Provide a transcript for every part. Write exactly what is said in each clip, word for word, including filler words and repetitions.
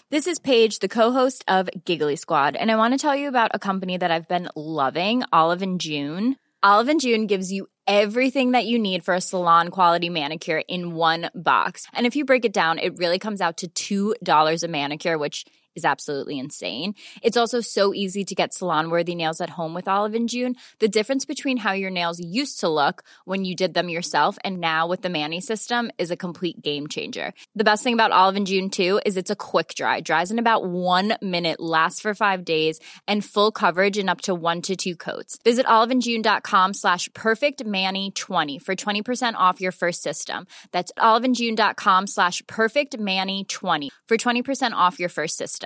This is Paige, the co-host of Giggly Squad, and I want to tell you about a company that I've been loving, Olive and June. Olive and June gives you everything that you need for a salon-quality manicure in one box. And if you break it down, it really comes out to two dollars a manicure, which is absolutely insane. It's also so easy to get salon-worthy nails at home with Olive and June. The difference between how your nails used to look when you did them yourself and now with the Mani system is a complete game changer. The best thing about Olive and June, too, is it's a quick dry. Dries in about one minute, lasts for five days, and full coverage in up to one to two coats. Visit oliveandjune.com slash perfectmani20 for twenty percent off your first system. That's oliveandjune.com slash perfectmani20 for twenty percent off your first system.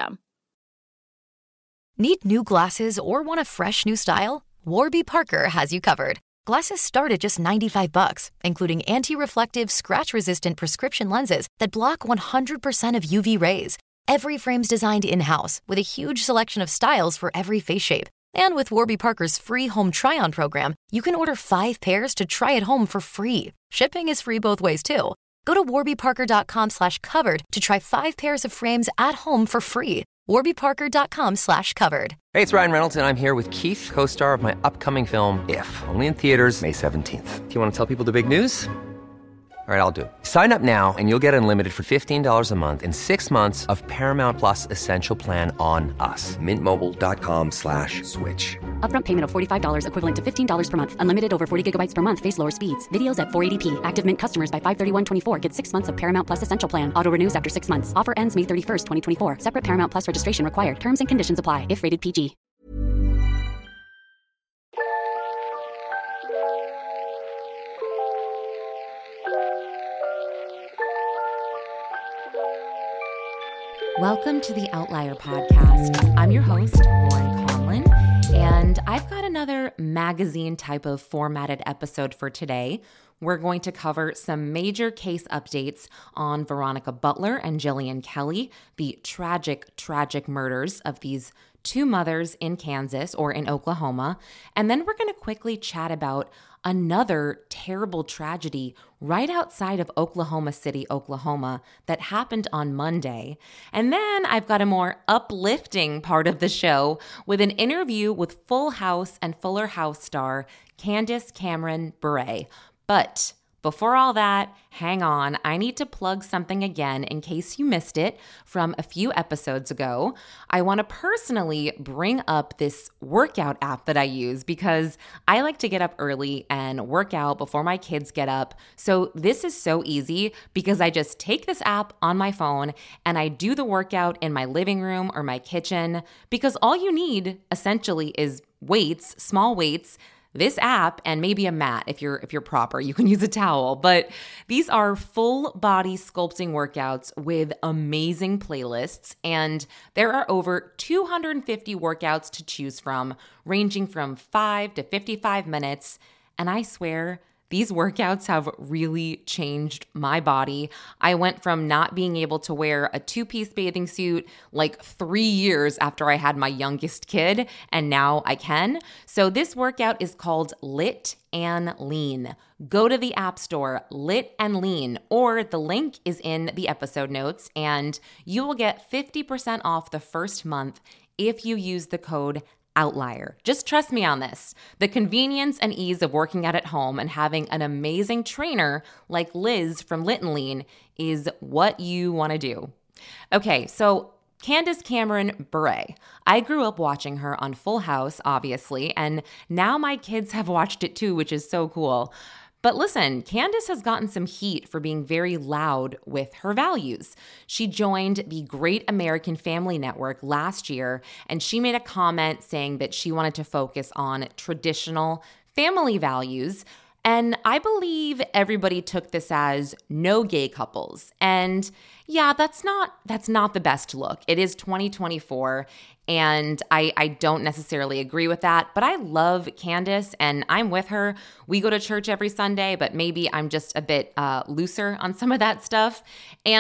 Need new glasses or want a fresh new style? Warby Parker has you covered. Glasses start at just ninety-five bucks, including anti-reflective, scratch-resistant prescription lenses that block one hundred percent of U V rays. Every frame's designed in-house with a huge selection of styles for every face shape. And with Warby Parker's free home try-on program, you can order five pairs to try at home for free. Shipping is free both ways, too. Go to warbyparker.com slash covered to try five pairs of frames at home for free. warbyparker.com slash covered. Hey, it's Ryan Reynolds, and I'm here with Keith, co-star of my upcoming film, If, only in theaters May seventeenth. Do you want to tell people the big news? All right, I'll do it. Sign up now and you'll get unlimited for fifteen dollars a month and six months of Paramount Plus Essential Plan on us. Mintmobile.com slash switch. Upfront payment of forty-five dollars equivalent to fifteen dollars per month. Unlimited over forty gigabytes per month. Face lower speeds. Videos at four eighty p. Active Mint customers by five thirty-one twenty-four get six months of Paramount Plus Essential Plan. Auto renews after six months. Offer ends May thirty-first, twenty twenty-four. Separate Paramount Plus registration required. Terms and conditions apply if rated P G. Welcome to the Outlier Podcast. I'm your host, Lauren Conlin, and I've got another magazine type of formatted episode for today. We're going to cover some major case updates on Veronica Butler and Jillian Kelly, the tragic, tragic murders of these two mothers in Kansas or in Oklahoma. And then we're going to quickly chat about another terrible tragedy right outside of Oklahoma City, Oklahoma, that happened on Monday. And then I've got a more uplifting part of the show with an interview with Full House and Fuller House star Candace Cameron Bure. But before all that, hang on, I need to plug something again in case you missed it from a few episodes ago. I want to personally bring up this workout app that I use because I like to get up early and work out before my kids get up. So this is so easy because I just take this app on my phone and I do the workout in my living room or my kitchen because all you need essentially is weights, small weights, this app, and maybe a mat if you're if you're proper. You can use a towel, but these are full body sculpting workouts with amazing playlists, and there are over two hundred fifty workouts to choose from, ranging from five to fifty-five minutes, and I swear these workouts have really changed my body. I went from not being able to wear a two-piece bathing suit like three years after I had my youngest kid, and now I can. So this workout is called Lit and Lean. Go to the App Store, Lit and Lean, or the link is in the episode notes, and you will get fifty percent off the first month if you use the code Outlier. Just trust me on this. The convenience and ease of working out at home and having an amazing trainer like Liz from Lit and Lean is what you want to do. Okay, so Candace Cameron Bure. I grew up watching her on Full House, obviously, and now my kids have watched it too, which is so cool. But listen, Candace has gotten some heat for being very loud with her values. She joined the Great American Family Network last year, and she made a comment saying that she wanted to focus on traditional family values. And I believe everybody took this as no gay couples. And yeah, that's not that's not the best look. It is twenty twenty-four, and I, I don't necessarily agree with that. But I love Candace, and I'm with her. We go to church every Sunday, but maybe I'm just a bit uh, looser on some of that stuff. And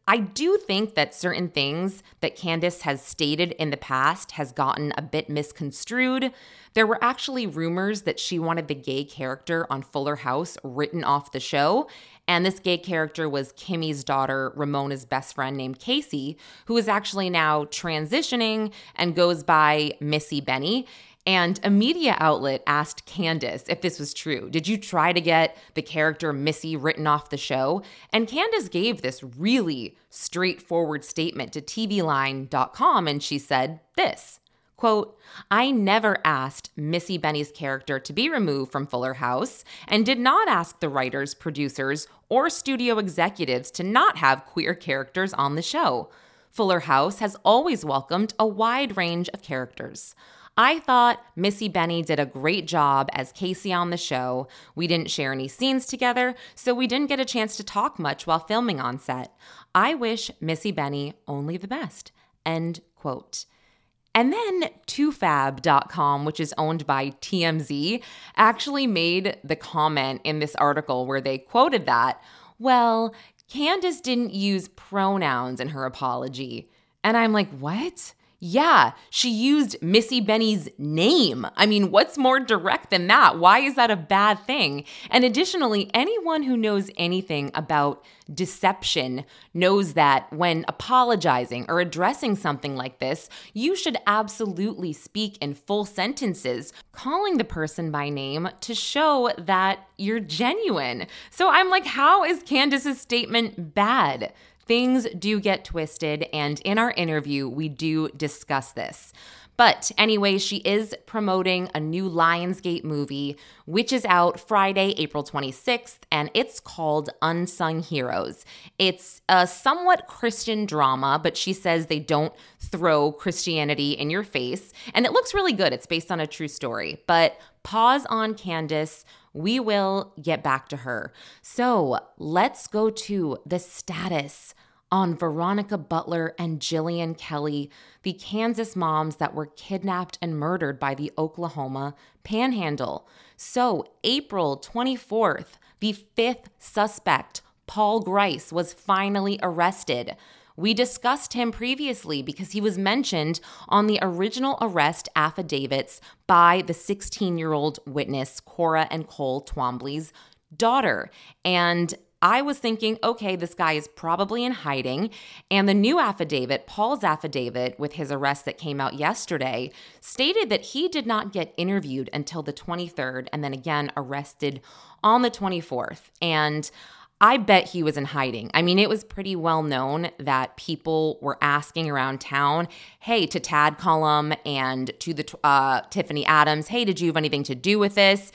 I do think that certain things that Candace has stated in the past has gotten a bit misconstrued. There were actually rumors that she wanted the gay character on Fuller House written off the show, and this gay character was Kimmy's daughter, Ramona's best friend named Casey, who is actually now transitioning and goes by Missy Benny. And a media outlet asked Candace if this was true. Did you try to get the character Missy written off the show? And Candace gave this really straightforward statement to T V line dot com, and she said this, quote, "I never asked Missy Benny's character to be removed from Fuller House and did not ask the writers, producers, or studio executives to not have queer characters on the show. Fuller House has always welcomed a wide range of characters. I thought Missy Benny did a great job as Casey on the show. We didn't share any scenes together, so we didn't get a chance to talk much while filming on set. I wish Missy Benny only the best." End quote. And then two fab dot com, which is owned by T M Z, actually made the comment in this article where they quoted that, "Well, Candace didn't use pronouns in her apology." And I'm like, what? Yeah, she used Missy Benny's name. I mean, what's more direct than that? Why is that a bad thing? And additionally, anyone who knows anything about deception knows that when apologizing or addressing something like this, you should absolutely speak in full sentences, calling the person by name to show that you're genuine. So I'm like, how is Candace's statement bad? Things do get twisted, and in our interview, we do discuss this. But anyway, she is promoting a new Lionsgate movie, which is out Friday, April twenty-sixth, and it's called Unsung Heroes. It's a somewhat Christian drama, but she says they don't throw Christianity in your face, and it looks really good. It's based on a true story. But pause on Candace. We will get back to her. So let's go to the status on Veronica Butler and Jillian Kelly, the Kansas moms that were kidnapped and murdered by the Oklahoma Panhandle. So April twenty-fourth, the fifth suspect, Paul Grice, was finally arrested. We discussed him previously because he was mentioned on the original arrest affidavits by the sixteen-year-old witness, Cora and Cole Twombly's daughter. And I was thinking, okay, this guy is probably in hiding. And the new affidavit, Paul's affidavit with his arrest that came out yesterday, stated that he did not get interviewed until the twenty-third and then again arrested on the twenty-fourth. And I bet he was in hiding. I mean, it was pretty well known that people were asking around town, hey, to Tad Cullum and to the uh, Tiffany Adams, hey, did you have anything to do with this?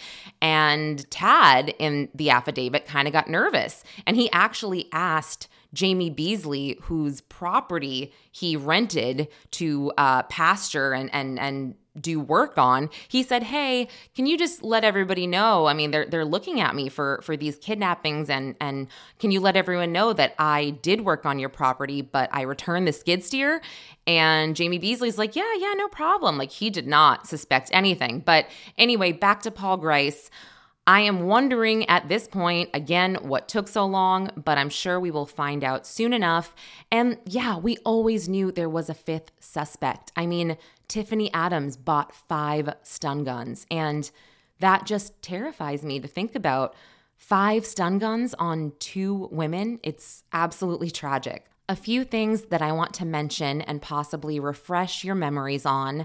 And Tad, in the affidavit, kind of got nervous. And he actually asked Jamie Beasley, whose property he rented to uh, pasture and and and do work on, he said, hey, can you just let everybody know? I mean, they're they're looking at me for for these kidnappings, and and can you let everyone know that I did work on your property, but I returned the skid steer? And Jamie Beasley's like, yeah, yeah, no problem. Like, he did not suspect anything. But anyway, back to Paul Grice. I am wondering at this point, again, what took so long, but I'm sure we will find out soon enough. And yeah, we always knew there was a fifth suspect. I mean, Tiffany Adams bought five stun guns, and that just terrifies me to think about. Five stun guns on two women. It's absolutely tragic. A few things that I want to mention and possibly refresh your memories on.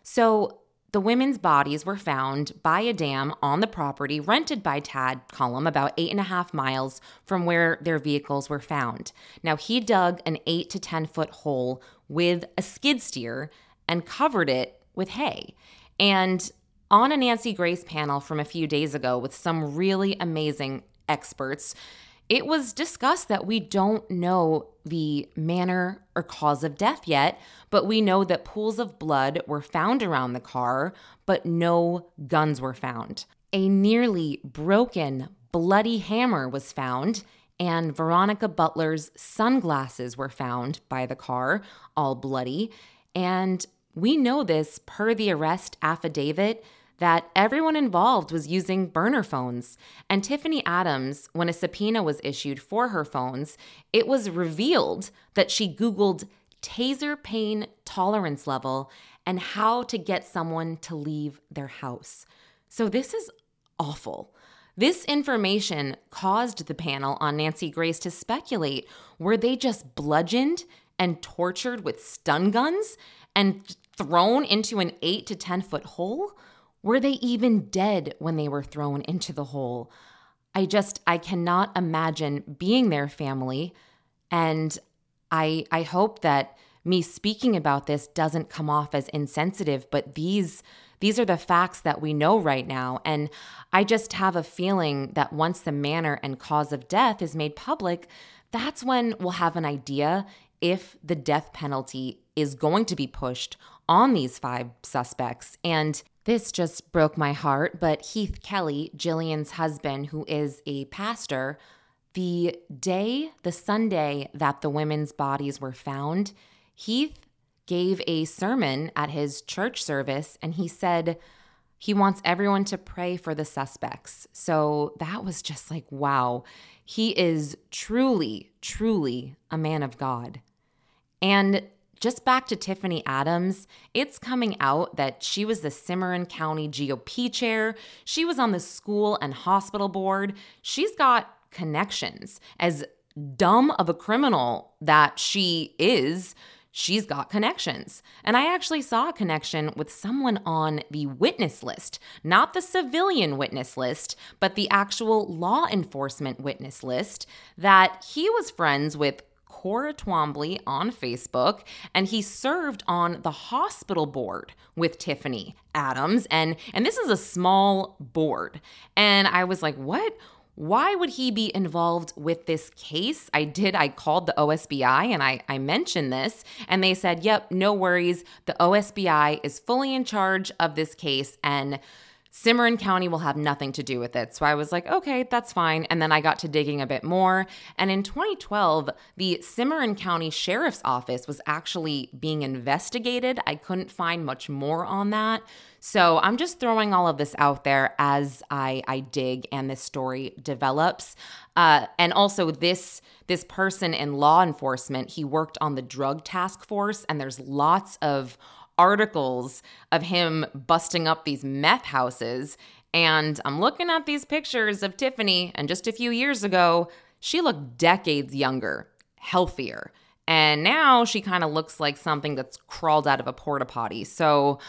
So, the women's bodies were found by a dam on the property rented by Tad Cullum, about eight and a half miles from where their vehicles were found. Now, he dug an eight to ten foot hole with a skid steer and covered it with hay. And on a Nancy Grace panel from a few days ago with some really amazing experts, it was discussed that we don't know the manner or cause of death yet, but we know that pools of blood were found around the car, but no guns were found. A nearly broken, bloody hammer was found, and Veronica Butler's sunglasses were found by the car, all bloody. And we know this per the arrest affidavit that everyone involved was using burner phones. And Tiffany Adams, when a subpoena was issued for her phones, it was revealed that she Googled taser pain tolerance level and how to get someone to leave their house. So this is awful. This information caused the panel on Nancy Grace to speculate, were they just bludgeoned and tortured with stun guns and thrown into an eight to ten foot hole? Were they even dead when they were thrown into the hole? I just, I cannot imagine being their family. And I, I hope that me speaking about this doesn't come off as insensitive, but these, these are the facts that we know right now. And I just have a feeling that once the manner and cause of death is made public, that's when we'll have an idea if the death penalty is going to be pushed on these five suspects. And this just broke my heart, but Heath Kelly, Jillian's husband, who is a pastor, the day, the Sunday that the women's bodies were found, Heath gave a sermon at his church service, and he said he wants everyone to pray for the suspects. So that was just like, wow, he is truly, truly a man of God. And just back to Tiffany Adams, it's coming out that she was the Cimarron County G O P chair. She was on the school and hospital board. She's got connections. As dumb of a criminal that she is, she's got connections. And I actually saw a connection with someone on the witness list, not the civilian witness list, but the actual law enforcement witness list, that he was friends with Cora Twombly on Facebook, and he served on the hospital board with Tiffany Adams. And, and this is a small board. And I was like, what? Why would he be involved with this case? I did. I called the O S B I and I, I mentioned this, and they said, yep, no worries. The O S B I is fully in charge of this case, and Cimarron County will have nothing to do with it. So I was like, okay, that's fine. And then I got to digging a bit more. And in twenty twelve, the Cimarron County Sheriff's Office was actually being investigated. I couldn't find much more on that. So I'm just throwing all of this out there as I, I dig and this story develops. Uh, and also this, this person in law enforcement, he worked on the drug task force, and there's lots of articles of him busting up these meth houses. And I'm looking at these pictures of Tiffany, and just a few years ago, she looked decades younger, healthier. And now she kind of looks like something that's crawled out of a porta potty. So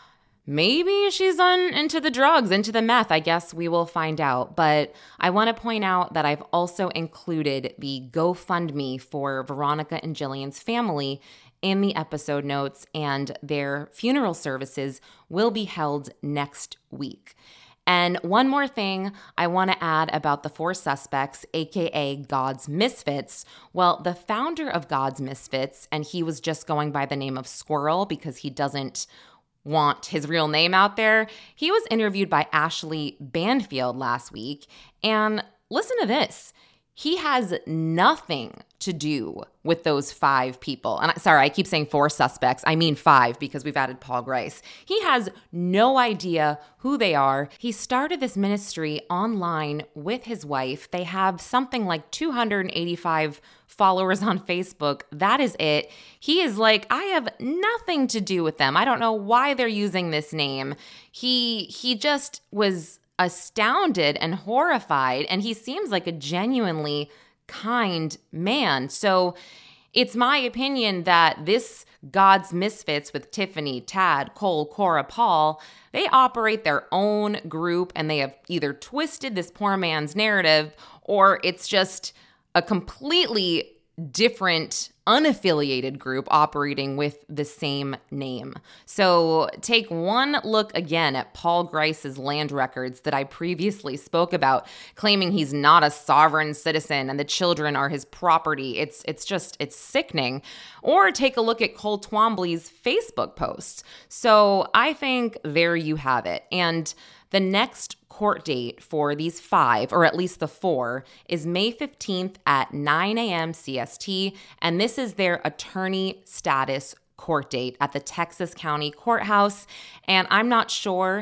maybe she's on into the drugs, into the meth. I guess we will find out. But I want to point out that I've also included the GoFundMe for Veronica and Jillian's family in the episode notes, and their funeral services will be held next week. And one more thing I want to add about the four suspects, aka God's Misfits. Well, the founder of God's Misfits, and he was just going by the name of Squirrel because he doesn't want his real name out there, he was interviewed by Ashley Banfield last week. And listen to this. He has nothing to do with those five people. And I, sorry, I keep saying four suspects. I mean five because we've added Paul Grice. He has no idea who they are. He started this ministry online with his wife. They have something like two hundred eighty-five followers on Facebook. That is it. He is like, I have nothing to do with them. I don't know why they're using this name. He he just was astounded and horrified, and he seems like a genuinely kind man. So it's my opinion that this God's Misfits with Tiffany, Tad, Cole, Cora, Paul, they operate their own group, and they have either twisted this poor man's narrative, or it's just a completely different unaffiliated group operating with the same name. So take one look again at Paul Grice's land records that I previously spoke about, claiming he's not a sovereign citizen and the children are his property. It's it's just, it's sickening. Or take a look at Cole Twombly's Facebook posts. So I think there you have it. And the next court date for these five, or at least the four, is May fifteenth at nine a.m. C S T, and this is their attorney status court date at the Texas County Courthouse. And I'm not sure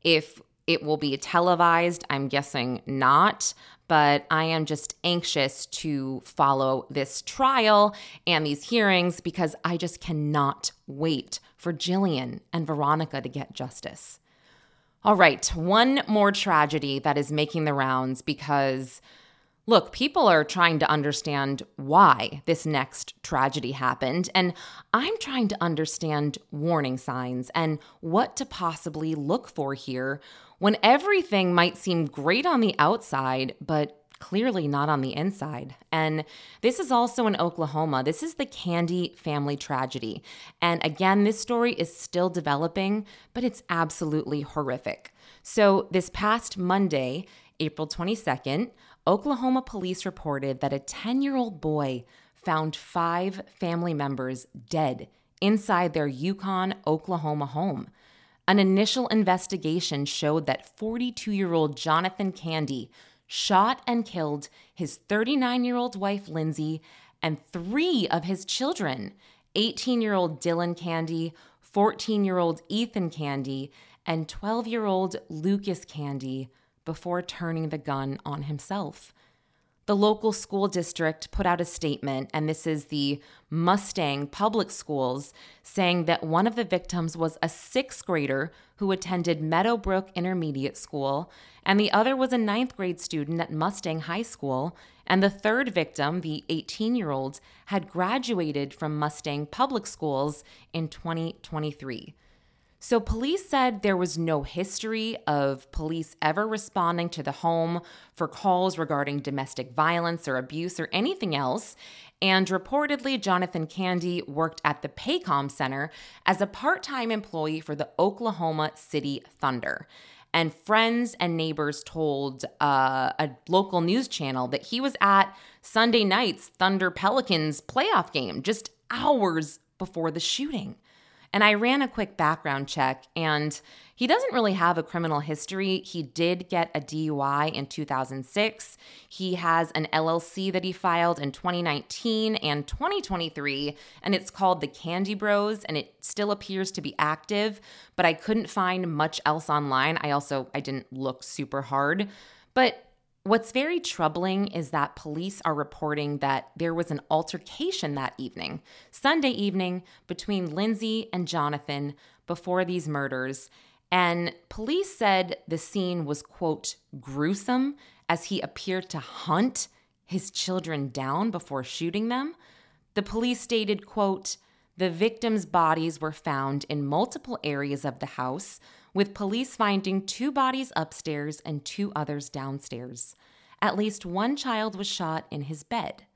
If it will be televised, I'm guessing not, but I am just anxious to follow this trial and these hearings because I just cannot wait for Jillian and Veronica to get justice. All right, one more tragedy that is making the rounds because, look, people are trying to understand why this next tragedy happened, and I'm trying to understand warning signs and what to possibly look for here when everything might seem great on the outside, but clearly not on the inside. And this is also in Oklahoma. This is the Candy family tragedy. And again, this story is still developing, but it's absolutely horrific. So this past Monday, April twenty-second, Oklahoma police reported that a ten-year-old boy found five family members dead inside their Yukon, Oklahoma home. An initial investigation showed that forty-two-year-old Jonathan Candy shot and killed his thirty-nine-year-old wife, Lindsay, and three of his children, eighteen-year-old Dylan Candy, fourteen-year-old Ethan Candy, and twelve-year-old Lucas Candy, before turning the gun on himself. The local school district put out a statement, and this is the Mustang Public Schools, saying that one of the victims was a sixth grader who attended Meadowbrook Intermediate School, and the other was a ninth grade student at Mustang High School, and the third victim, the eighteen-year-old, had graduated from Mustang Public Schools in twenty twenty-three. So police said there was no history of police ever responding to the home for calls regarding domestic violence or abuse or anything else. And reportedly, Jonathan Candy worked at the Paycom Center as a part-time employee for the Oklahoma City Thunder. And friends and neighbors told uh, a local news channel that he was at Sunday night's Thunder Pelicans playoff game just hours before the shooting. And I ran a quick background check, and he doesn't really have a criminal history. He did get a D U I in two thousand six. He has an L L C that he filed in twenty nineteen and twenty twenty-three, and it's called the Candy Bros, and it still appears to be active, but I couldn't find much else online. I also, I didn't look super hard. But what's very troubling is that police are reporting that there was an altercation that evening, Sunday evening, between Lindsay and Jonathan before these murders. And police said the scene was, quote, gruesome, as he appeared to hunt his children down before shooting them. The police stated, quote, the victims' bodies were found in multiple areas of the house, with police finding two bodies upstairs and two others downstairs. At least one child was shot in his bed.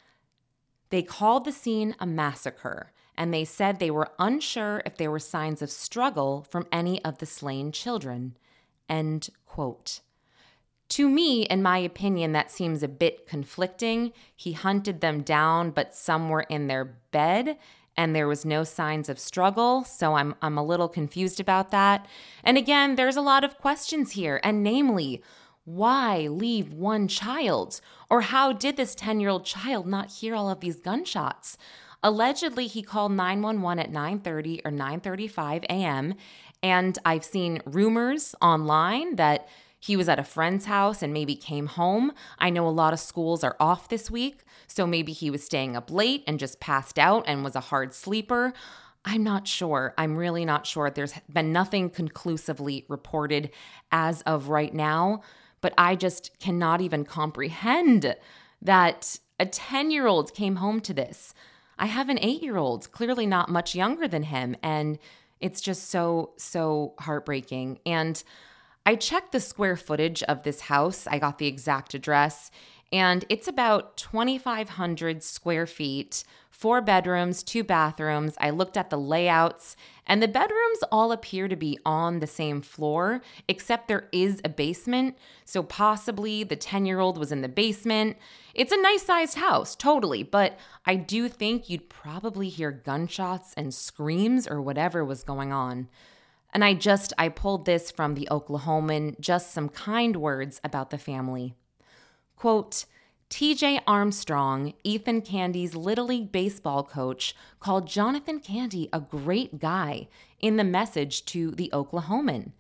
They called the scene a massacre, and they said they were unsure if there were signs of struggle from any of the slain children. End quote. To me, in my opinion, that seems a bit conflicting. He hunted them down, but some were in their bed, and there was no signs of struggle, so I'm I'm a little confused about that. And again, there's a lot of questions here, and namely, why leave one child? Or how did this ten-year-old child not hear all of these gunshots? Allegedly, he called nine one one at nine thirty or nine thirty-five a.m., and I've seen rumors online that he was at a friend's house and maybe came home. I know a lot of schools are off this week, so maybe he was staying up late and just passed out and was a hard sleeper. I'm not sure. I'm really not sure. There's been nothing conclusively reported as of right now, but I just cannot even comprehend that a ten-year-old came home to this. I have an eight-year-old, clearly not much younger than him, and it's just so, so heartbreaking. And I checked the square footage of this house. I got the exact address, and it's about twenty-five hundred square feet, four bedrooms, two bathrooms. I looked at the layouts, and the bedrooms all appear to be on the same floor, except there is a basement, so possibly the ten-year-old was in the basement. It's a nice-sized house, totally, but I do think you'd probably hear gunshots and screams or whatever was going on. And I just, I pulled this from the Oklahoman, just some kind words about the family. Quote, T J Armstrong, Ethan Candy's Little League baseball coach, called Jonathan Candy a great guy in the message to the Oklahoman.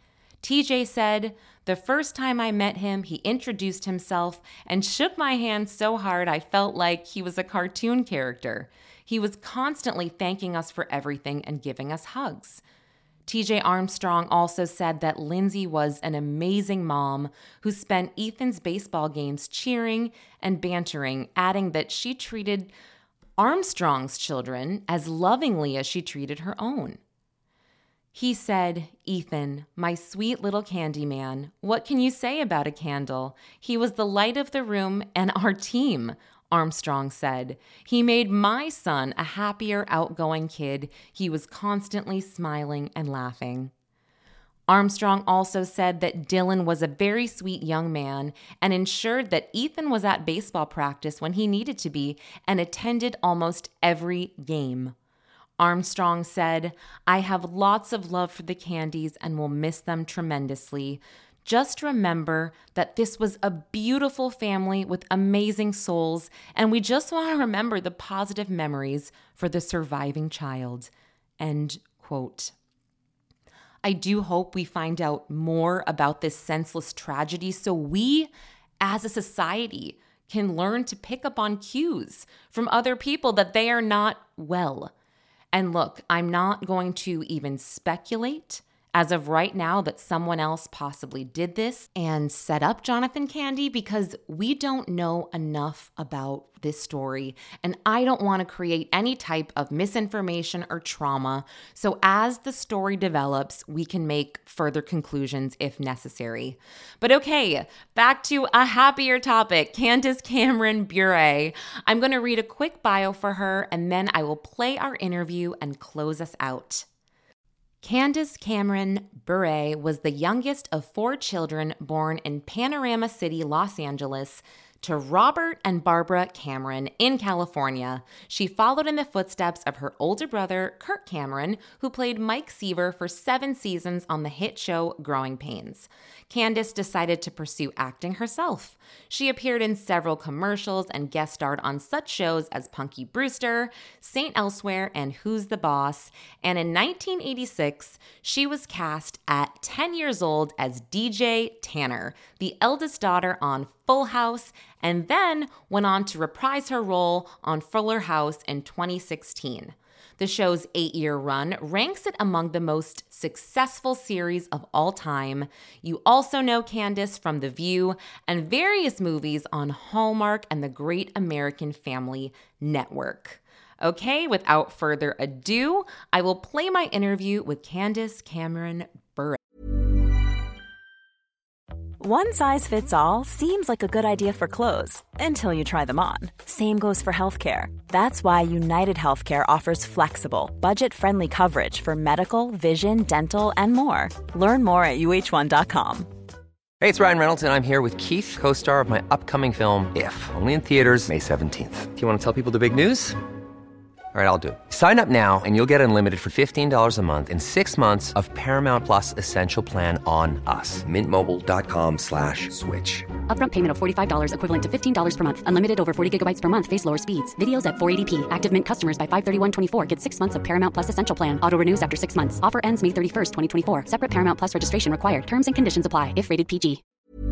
T J said, "The first time I met him, he introduced himself and shook my hand so hard I felt like he was a cartoon character. He was constantly thanking us for everything and giving us hugs." T J Armstrong also said that Lindsay was an amazing mom who spent Ethan's baseball games cheering and bantering, adding that she treated Armstrong's children as lovingly as she treated her own. He said, "Ethan, my sweet little candy man, what can you say about a candle? He was the light of the room and our team," Armstrong said. "He made my son a happier, outgoing kid. He was constantly smiling and laughing." Armstrong also said that Dylan was a very sweet young man and ensured that Ethan was at baseball practice when he needed to be and attended almost every game. Armstrong said, "I have lots of love for the Candies and will miss them tremendously. Just remember that this was a beautiful family with amazing souls, and we just want to remember the positive memories for the surviving child." End quote. I do hope we find out more about this senseless tragedy so we, as a society, can learn to pick up on cues from other people that they are not well. And look, I'm not going to even speculate as of right now that someone else possibly did this and set up Jonathan Candy because we don't know enough about this story. And I don't want to create any type of misinformation or trauma. So as the story develops, we can make further conclusions if necessary. But okay, back to a happier topic, Candace Cameron Bure. I'm going to read a quick bio for her and then I will play our interview and close us out. Candace Cameron Bure was the youngest of four children born in Panorama City, Los Angeles, to Robert and Barbara Cameron in California. She followed in the footsteps of her older brother, Kirk Cameron, who played Mike Seaver for seven seasons on the hit show Growing Pains. Candace decided to pursue acting herself. She appeared in several commercials and guest starred on such shows as Punky Brewster, Saint Elsewhere, and Who's the Boss. And in nineteen eighty-six, she was cast at ten years old as D J Tanner, the eldest daughter on Full House, and then went on to reprise her role on Fuller House in twenty sixteen. The show's eight-year run ranks it among the most successful series of all time. You also know Candace from The View and various movies on Hallmark and the Great American Family Network. Okay, without further ado, I will play my interview with Candace Cameron Bure. One size fits all seems like a good idea for clothes until you try them on. Same goes for healthcare. That's why United Healthcare offers flexible, budget-friendly coverage for medical, vision, dental, and more. Learn more at U H one dot com. Hey, it's Ryan Reynolds, and I'm here with Keith, co-star of my upcoming film, If, only in theaters May seventeenth. Do you want to tell people the big news? All right, I'll do it. Sign up now and you'll get unlimited for fifteen dollars a month and six months of Paramount Plus Essential Plan on us. Mint Mobile dot com slash switch. Upfront payment of forty-five dollars equivalent to fifteen dollars per month. Unlimited over forty gigabytes per month. Face lower speeds. Videos at four eighty p. Active Mint customers by five thirty-one twenty-four get six months of Paramount Plus Essential Plan. Auto renews after six months. Offer ends May thirty-first, twenty twenty-four. Separate Paramount Plus registration required. Terms and conditions apply if rated P G.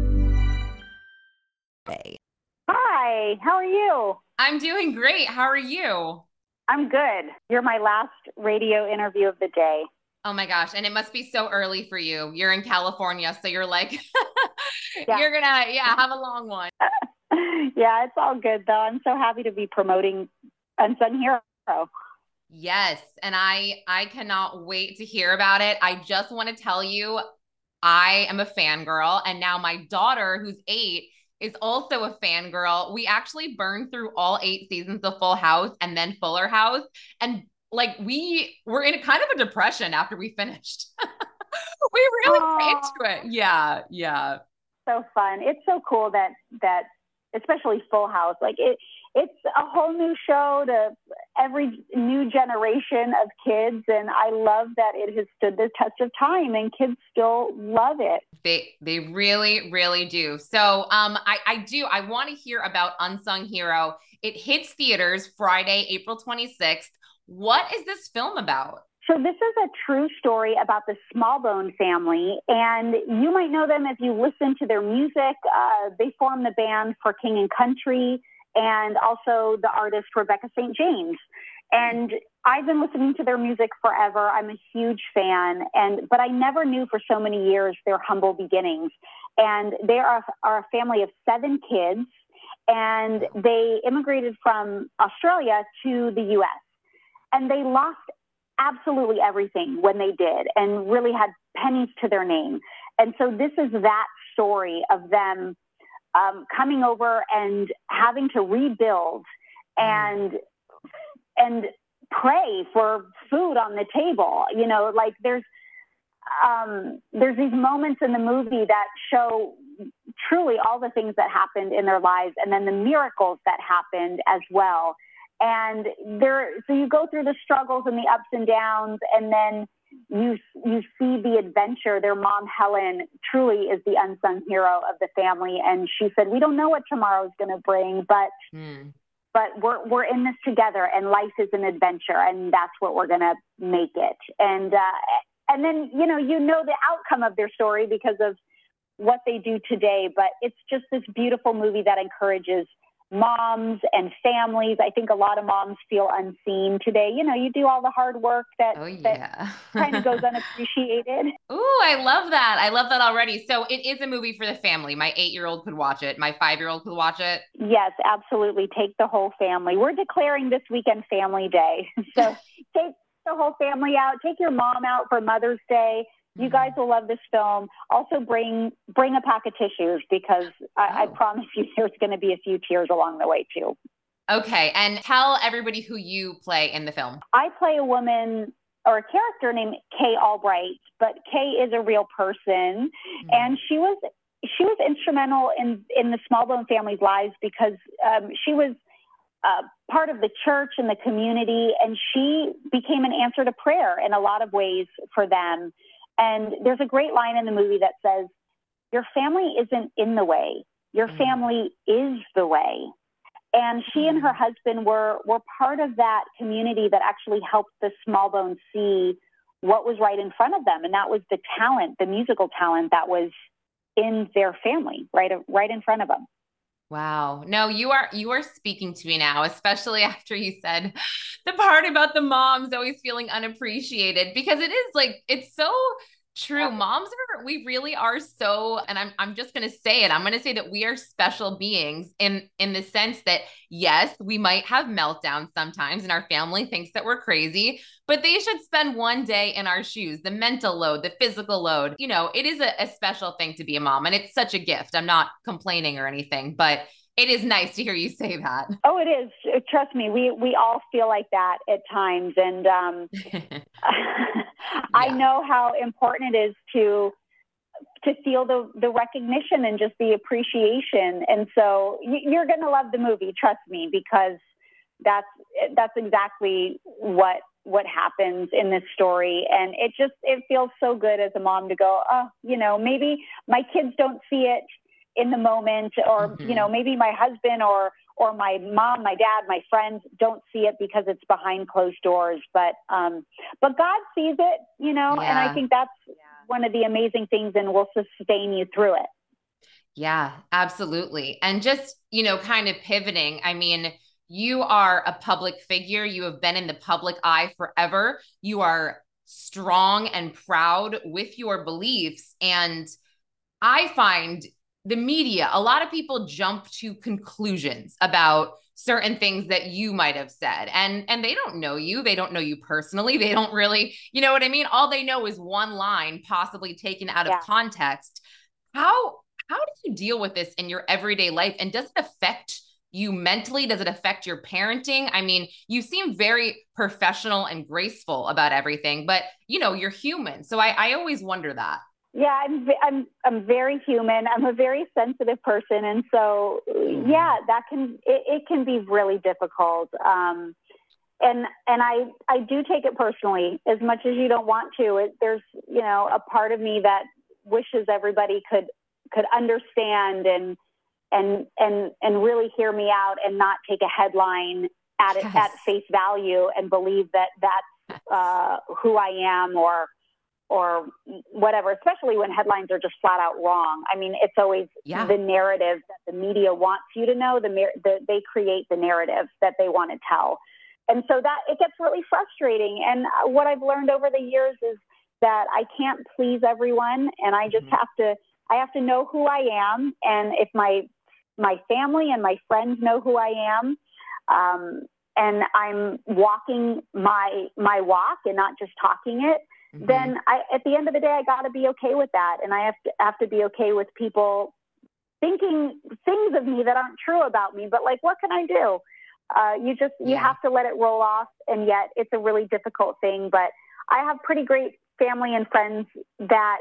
Hey. Hi, how are you? I'm doing great. How are you? I'm good. You're my last radio interview of the day. Oh my gosh. And it must be so early for you. You're in California. So you're like, yeah. you're going to, yeah, have a long one. Yeah, it's all good though. I'm so happy to be promoting Unsung Hero. Yes. And I, I cannot wait to hear about it. I just want to tell you, I am a fangirl. And now my daughter, who's eight, is also a fangirl. We actually burned through all eight seasons of Full House and then Fuller House. And like we were in a kind of a depression after we finished. We really got into it. Yeah, yeah. So fun. It's so cool that, that especially Full House, like it, it's a whole new show to every new generation of kids. And I love that it has stood the test of time and kids still love it. They they really, really do. So um, I, I do. I want to hear about Unsung Hero. It hits theaters Friday, April twenty-sixth. What is this film about? So this is a true story about the Smallbone family, and you might know them if you listen to their music. Uh, they formed the band For King and Country, and also the artist Rebecca Saint James. And I've been listening to their music forever. I'm a huge fan, and but I never knew for so many years their humble beginnings. And they are, are a family of seven kids, and they immigrated from Australia to the U S. And they lost absolutely everything when they did, and really had pennies to their name. And so this is that story of them um, coming over and having to rebuild and and pray for food on the table. You know, like there's um, there's these moments in the movie that show truly all the things that happened in their lives, and then the miracles that happened as well. And there, so you go through the struggles and the ups and downs, and then you you see the adventure. Their mom, Helen, truly is the unsung hero of the family. And she said, "We don't know what tomorrow is going to bring, but mm. but we're we're in this together, and life is an adventure, and that's what we're going to make it." And uh, and then you know you know the outcome of their story because of what they do today. But it's just this beautiful movie that encourages moms and families. I think a lot of moms feel unseen today. You know, you do all the hard work that, oh, yeah. that kind of goes unappreciated. Ooh, I love that. I love that already. So it is a movie for the family. My eight-year-old could watch it. My five-year-old could watch it. Yes, absolutely. Take the whole family. We're declaring this weekend Family Day. So take the whole family out. Take your mom out for Mother's Day. You guys will love this film. Also bring bring a pack of tissues because I, oh. I promise you there's going to be a few tears along the way too. Okay. And tell everybody who you play in the film. I play a woman or a character named Kay Albright, but Kay is a real person. Mm-hmm. And she was she was instrumental in, in the Smallbone family's lives because um, she was uh, part of the church and the community, and she became an answer to prayer in a lot of ways for them. And there's a great line in the movie that says, "Your family isn't in the way. Your mm. family is the way." And she mm. and her husband were were part of that community that actually helped the Smallbones see what was right in front of them. And that was the talent, the musical talent that was in their family, right, right in front of them. Wow. No, you are, you are speaking to me now, especially after you said the part about the moms always feeling unappreciated, because it is like, it's so true. Moms are, we really are so, and I'm, I'm just going to say it. I'm going to say that we are special beings in, in the sense that, yes, we might have meltdowns sometimes and our family thinks that we're crazy, but they should spend one day in our shoes, the mental load, the physical load. You know, it is a, a special thing to be a mom, and it's such a gift. I'm not complaining or anything, but it is nice to hear you say that. Oh, it is. Trust me, we we all feel like that at times. And um, I yeah. know how important it is to to feel the, the recognition and just the appreciation. And so you're going to love the movie, trust me, because that's that's exactly what what happens in this story. And it just, it feels so good as a mom to go, oh, you know, maybe my kids don't see it in the moment, or, mm-hmm. you know, maybe my husband or, or my mom, my dad, my friends don't see it because it's behind closed doors, but, um, but God sees it, you know, yeah. and I think that's yeah. one of the amazing things, and will sustain you through it. Yeah, absolutely. And just, you know, kind of pivoting, I mean, you are a public figure. You have been in the public eye forever. You are strong and proud with your beliefs. And I find the media, a lot of people jump to conclusions about certain things that you might have said. And, and they don't know you. They don't know you personally. They don't really, you know what I mean? All they know is one line possibly taken out of yeah. context. How, how do you deal with this in your everyday life? And does it affect you mentally? Does it affect your parenting? I mean, you seem very professional and graceful about everything, but you know, you're human. So I, I always wonder that. Yeah, I'm, I'm, I'm very human. I'm a very sensitive person. And so, yeah, that can, it, it can be really difficult. Um, and, and I, I do take it personally as much as you don't want to. It, there's, you know, a part of me that wishes everybody could, could understand and, and, and, and really hear me out and not take a headline at it, yes. at face value and believe that that's uh, who I am or or whatever, especially when headlines are just flat out wrong. I mean, it's always Yeah. the narrative that the media wants you to know. The, the they create the narrative that they want to tell. And so that it gets really frustrating. And what I've learned over the years is that I can't please everyone, and I just mm-hmm. have to I have to know who I am. And if my my family and my friends know who I am, um, and I'm walking my my walk and not just talking it, mm-hmm. then I, at the end of the day, I got to be okay with that. And I have to have to be okay with people thinking things of me that aren't true about me. But like, what can I do? Uh, you just, you yeah. have to let it roll off. And yet it's a really difficult thing. But I have pretty great family and friends that,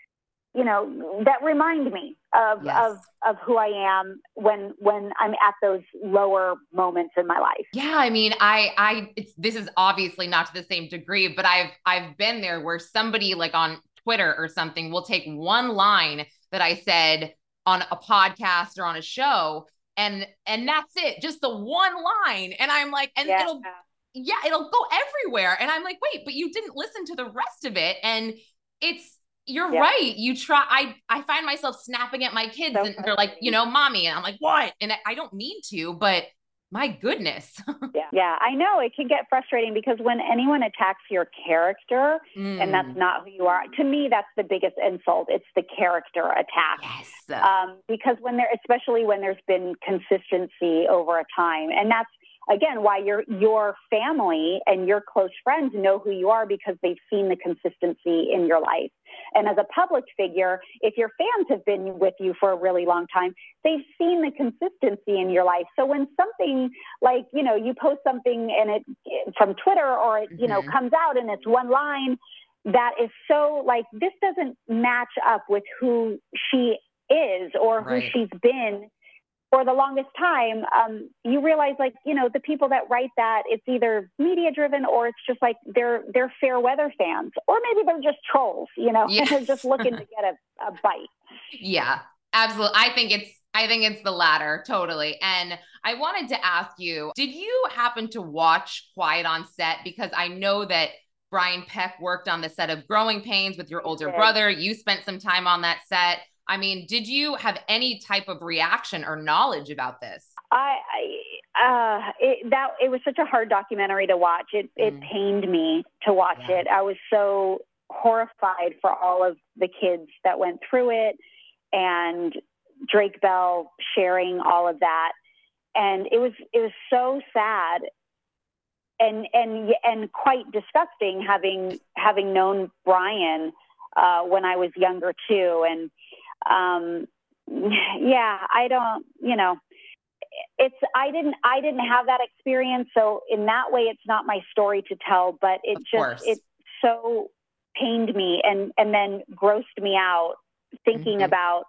you know, that remind me of, yes. of, of who I am when, when I'm at those lower moments in my life. Yeah. I mean, I, I, it's, this is obviously not to the same degree, but I've, I've been there where somebody like on Twitter or something will take one line that I said on a podcast or on a show, and, and that's it, just the one line. And I'm like, and yeah. it'll, yeah, it'll go everywhere. And I'm like, wait, but you didn't listen to the rest of it. And it's, you're yeah. right. You try, I, I find myself snapping at my kids so and they're like, you know, mommy. And I'm like, what? And I, I don't mean to, but my goodness. yeah. yeah, I know it can get frustrating because when anyone attacks your character mm. and that's not who you are, to me, that's the biggest insult. It's the character attack. Yes. Um, because when there, especially when there's been consistency over a time, and that's, again, why your your family and your close friends know who you are because they've seen the consistency in your life. And as a public figure, if your fans have been with you for a really long time, they've seen the consistency in your life. So when something like, you know, you post something and it from Twitter or it, you know, mm-hmm. comes out and it's one line that is so like, this doesn't match up with who she is or who right. she's been for the longest time, um, you realize, like, you know, the people that write that, it's either media driven or it's just like they're they're fair weather fans, or maybe they're just trolls, you know, yes. and they're just looking to get a, a bite. Yeah, absolutely. I think it's I think it's the latter, totally. And I wanted to ask you, did you happen to watch Quiet on Set? Because I know that Brian Peck worked on the set of Growing Pains with your older brother. You spent some time on that set. I mean, did you have any type of reaction or knowledge about this? I, I uh, it, that it was such a hard documentary to watch. It mm. it pained me to watch yeah. it. I was so horrified for all of the kids that went through it, and Drake Bell sharing all of that, and it was it was so sad, and and and quite disgusting having having known Brian uh, when I was younger too, and. Um, yeah, I don't, you know, it's, I didn't, I didn't have that experience. So in that way, it's not my story to tell, but it of just, course. it so pained me and, and then grossed me out thinking mm-hmm. about,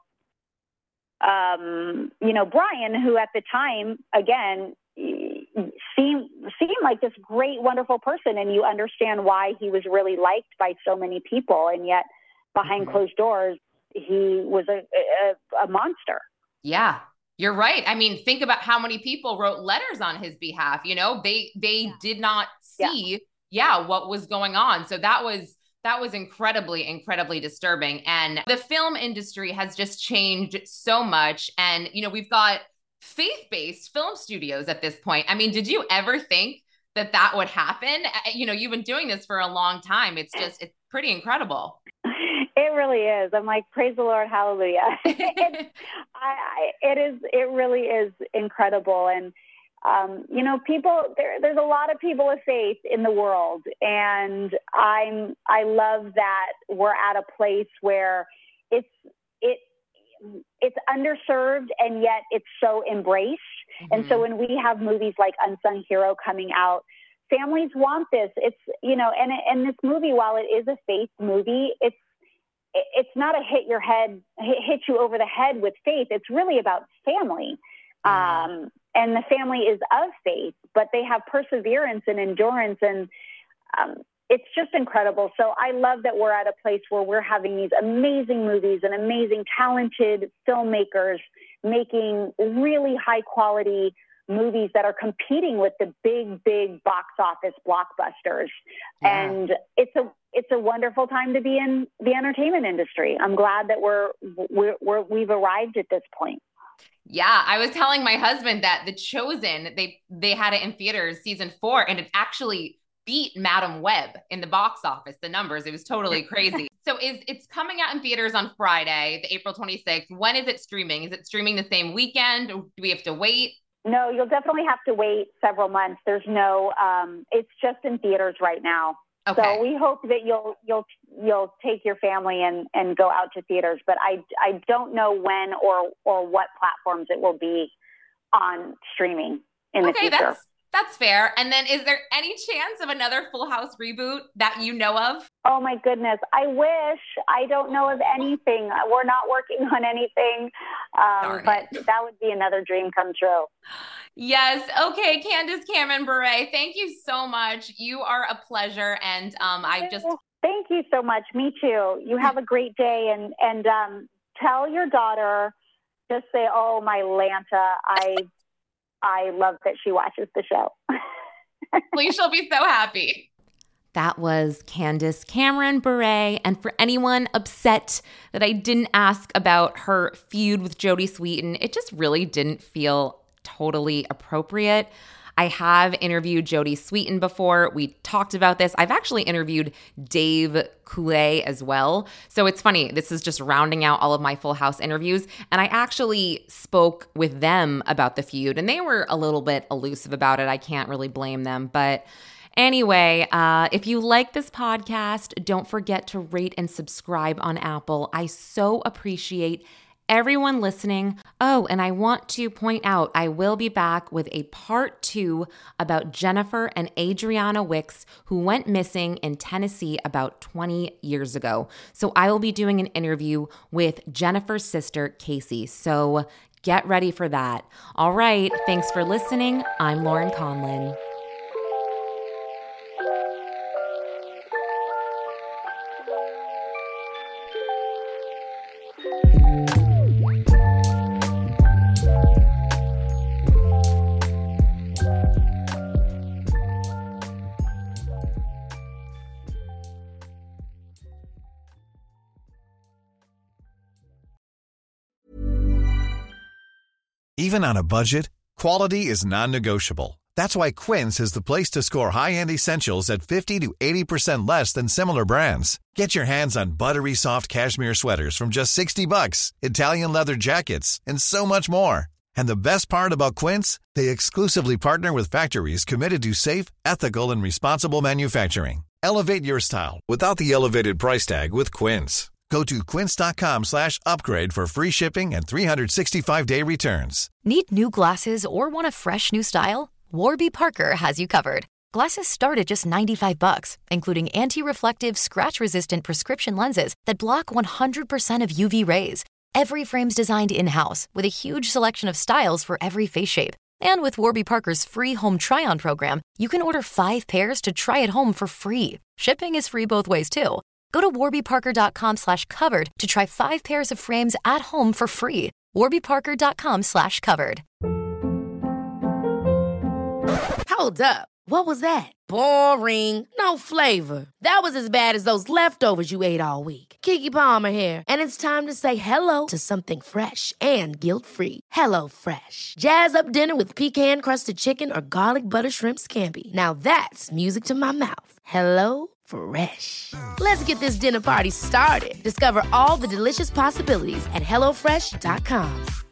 um, you know, Brian, who at the time, again, seemed, seemed like this great, wonderful person. And you understand why he was really liked by so many people. And yet behind mm-hmm. closed doors, he was a, a, a monster. Yeah, you're right. I mean, think about how many people wrote letters on his behalf. You know, they, they yeah. did not see, yeah. yeah, what was going on. So that was, that was incredibly, incredibly disturbing. And the film industry has just changed so much. And, you know, we've got faith-based film studios at this point. I mean, did you ever think that that would happen? You know, you've been doing this for a long time. It's just, it's pretty incredible. It really is. I'm like, praise the Lord, hallelujah. it, I, I, it is. It really is incredible. And um, you know, people. There, there's a lot of people of faith in the world, and I'm. I love that we're at a place where it's it it's underserved, and yet it's so embraced. Mm-hmm. And so when we have movies like Unsung Hero coming out, families want this. It's you know, and and this movie, while it is a faith movie, it's it's not a hit your head, hit you over the head with faith. It's really about family. Um, and the family is of faith, but they have perseverance and endurance. And um, it's just incredible. So I love that we're at a place where we're having these amazing movies and amazing, talented filmmakers making really high quality movies that are competing with the big, big box office blockbusters. Yeah. And it's a it's a wonderful time to be in the entertainment industry. I'm glad that we're, we're, we're we've arrived at this point. Yeah, I was telling my husband that The Chosen, they they had it in theaters season four, and it actually beat Madam Web in the box office, the numbers. It was totally crazy. So is it's coming out in theaters on Friday, the April twenty-sixth. When is it streaming? Is it streaming the same weekend? Or do we have to wait? No, you'll definitely have to wait several months. There's no, um, it's just in theaters right now. Okay. So we hope that you'll you'll you'll take your family and, and go out to theaters. But I, I don't know when or or what platforms it will be on streaming in okay, the future. That's, that's fair. And then is there any chance of another Full House reboot that you know of? Oh, my goodness. I wish. I don't know of anything. We're not working on anything. Um, but that would be another dream come true. Yes. Okay. Candace Cameron Bure, thank you so much. You are a pleasure. And um, I just. Thank you so much. Me too. You have a great day. And, and um, tell your daughter, just say, oh, my Lanta, I, I love that she watches the show. Please, she'll be so happy. That was Candace Cameron Bure. And for anyone upset that I didn't ask about her feud with Jodie Sweetin, it just really didn't feel totally appropriate. I have interviewed Jodie Sweetin before. We talked about this. I've actually interviewed Dave Coulier as well. So it's funny. This is just rounding out all of my Full House interviews. And I actually spoke with them about the feud, and they were a little bit elusive about it. I can't really blame them. But anyway, uh, if you like this podcast, don't forget to rate and subscribe on Apple. I so appreciate everyone listening. Oh, and I want to point out, I will be back with a part two about Jennifer and Adriana Wicks, who went missing in Tennessee about twenty years ago. So I will be doing an interview with Jennifer's sister, Casey. So get ready for that. All right. Thanks for listening. I'm Lauren Conlin. Even on a budget, quality is non-negotiable. That's why Quince is the place to score high-end essentials at fifty to eighty percent less than similar brands. Get your hands on buttery soft cashmere sweaters from just sixty bucks, Italian leather jackets, and so much more. And the best part about Quince, they exclusively partner with factories committed to safe, ethical, and responsible manufacturing. Elevate your style without the elevated price tag with Quince. Go to quince.com slash upgrade for free shipping and three sixty-five day returns. Need new glasses or want a fresh new style? Warby Parker has you covered. Glasses start at just ninety-five bucks, including anti-reflective, scratch-resistant prescription lenses that block one hundred percent of U V rays. Every frame's designed in-house with a huge selection of styles for every face shape. And with Warby Parker's free home try-on program, you can order five pairs to try at home for free. Shipping is free both ways, too. Go to warbyparker.com slash covered to try five pairs of frames at home for free. warbyparker.com slash covered. Hold up. What was that? Boring. No flavor. That was as bad as those leftovers you ate all week. Keke Palmer here, and it's time to say hello to something fresh and guilt-free. Hello Fresh. Jazz up dinner with pecan-crusted chicken or garlic butter shrimp scampi. Now that's music to my mouth. Hello Fresh. Let's get this dinner party started. Discover all the delicious possibilities at hello fresh dot com.